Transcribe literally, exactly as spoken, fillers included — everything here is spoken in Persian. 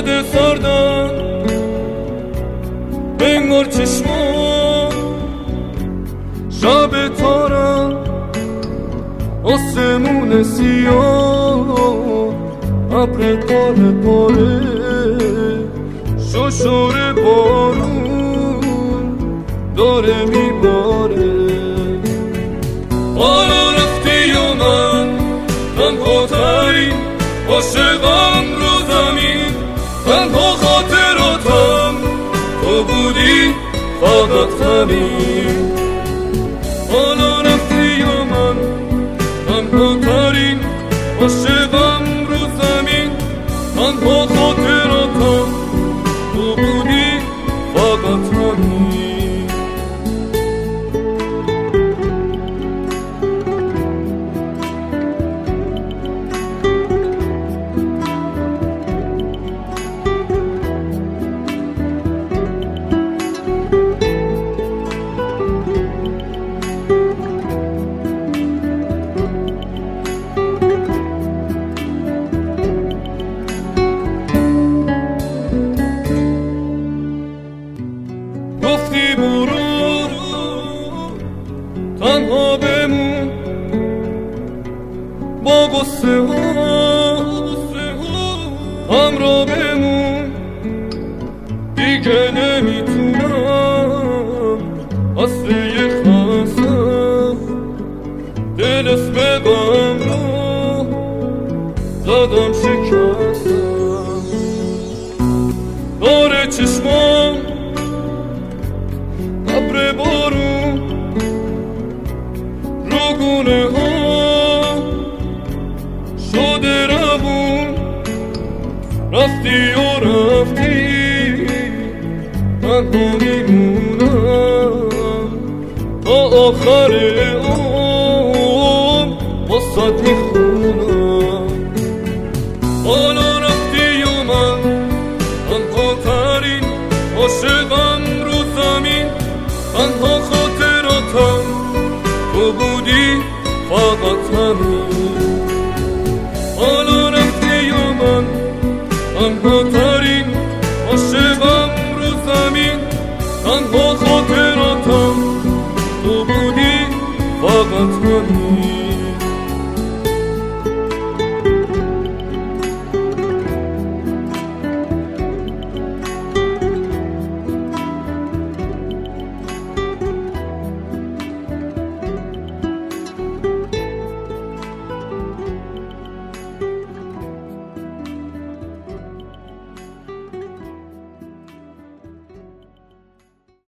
باد سردم انگار چشمام شب تارم آسمون سیاه ابر پاره پاره ششور بارون داره میباره حالا رفتی و من تنها ترین عاشقم رو زمین تنها خاطراتم تو بودی فقط همین حالا رفتی و من تنها ترین عاشقم رو زمین تنها خاطراتم تو بودی فقط همین گفتی برو تنها بمون با غصه ها همراه بمون دیگه نمیتونم اصل یه خستم دل اسم غم رو زدم شکستم داره چشمام ابر بارون رو گونه ها شده روون رفتی و رفتی تنها میمونم تا آخر عمر واسات میخونم حالا رفتی و من تنها ترین عاشقم رو زمین تنها خاطراتم تو بودی فقط همین حالا رفتی و من تنها ترین عاشقم رو زمین تنها خاطراتم تو بودی فقط همین